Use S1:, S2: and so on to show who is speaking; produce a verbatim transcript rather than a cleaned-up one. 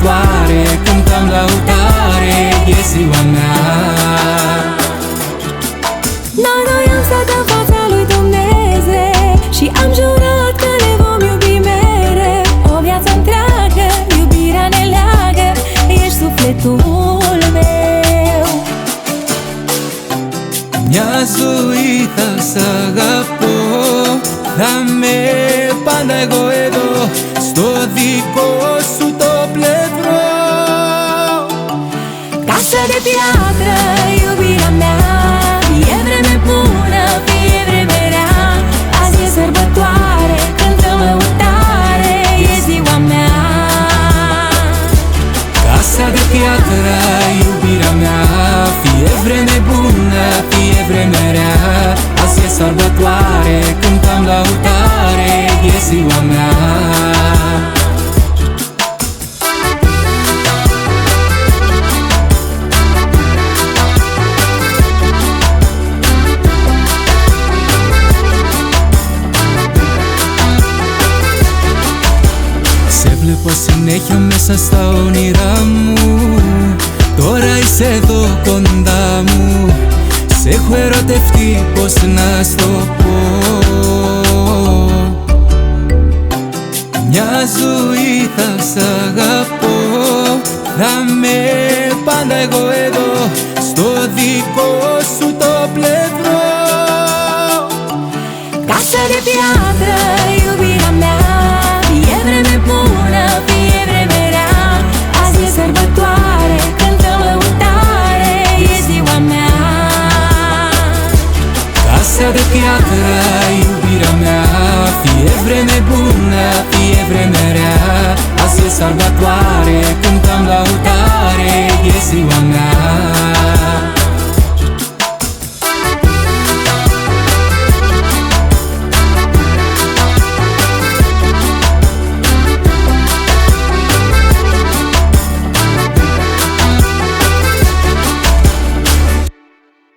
S1: sărbătoare, cântăm lăutare, e ziua mea.
S2: Noi am stat în fața lui Dumnezeu și am jurat că ne vom iubi mereu. O viață întreagă, iubirea ne leagă, ești sufletul meu.
S1: Νοιάζουήθα σ' αγαπώ, θα με πάντα εγώ εδώ, στο δικό σου το πλευρό.
S2: Casă de piatră, iubirea mea, e vreme bună, fie vreme rea. Azi e sărbătoare, cântăm lăutare, e ziua mea.
S1: Casa de piatră, iubirea mea, fie vreme bună, fie vreme rea. Azi e sărbătoare, cântăm lăutare, e ziua mea. Σε βλέπω συνέχεια μέσα στα όνειρά μου, τώρα είσαι εδώ κοντά μου. Σ' έχω ερωτευτεί, πως να στο πω. Μια ζωή θα σ' αγαπώ, θα με πάντα εγώ εδώ, στο δικό σου το πλευρό.
S2: Casă de piatră, iubirea mea, e vreme bună, fie vreme rea. Azi e sărbătoare, cântăm lăutare, e ziua mea.
S1: Casa de piatră, iubirea mea, fie vreme bună, fie vreme rea. Azi e sărbătoare, cântăm lăutare, e ziua mea.